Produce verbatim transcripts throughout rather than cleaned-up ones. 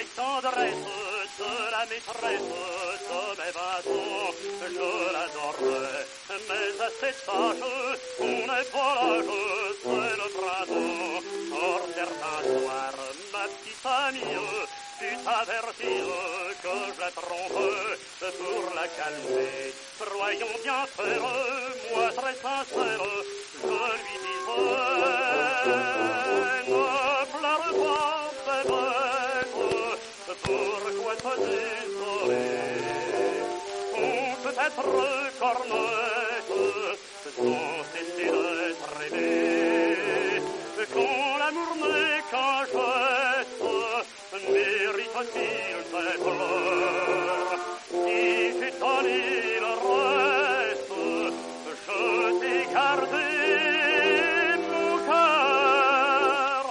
avec tendresse de la maîtresse de mes vingt ans. Je l'adorerai, mais à cet âge, on n'est pas l'âge, c'est le printemps. Or certains soirs, ma petite amie fut avertie que je la trompe pour la calmer. Croyons bien faire, moi très sincère, je lui disais, ne pleure pas, bébête, pourquoi te désoler? On peut être cornette sans cesser d'être aimé. Quand l'amour n'est qu'un geste, mérite-t-il ses pleurs? Si tu donnes le reste, je t'ai gardé mon cœur.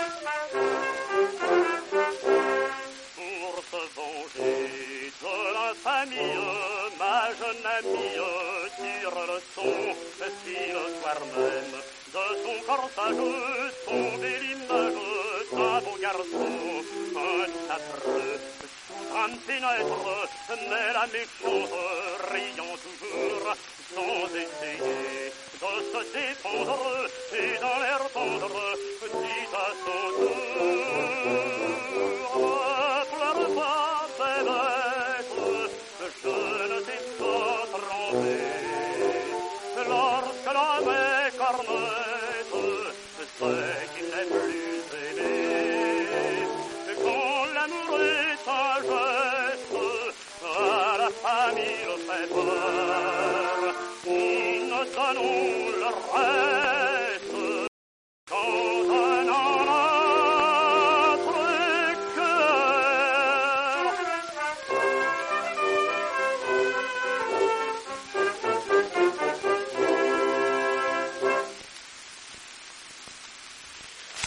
Pour se venger de l'infamie, ma jeune amie tire le son, si le soir même de son corsage tombait l'image d'un beau garçon, un affreux sous un pénètre, mais la méchante riant toujours, sans essayer de se défendre, et dans l'air tendre, dit à son tour, pleure pas, bébête, je ne t'ai pas trompé. Lorsque l'homme est cornette, c'est qu'il n'est plus aimé. Quand l'amour est un geste, à la famille le fait peur. Nous ne donnons le reste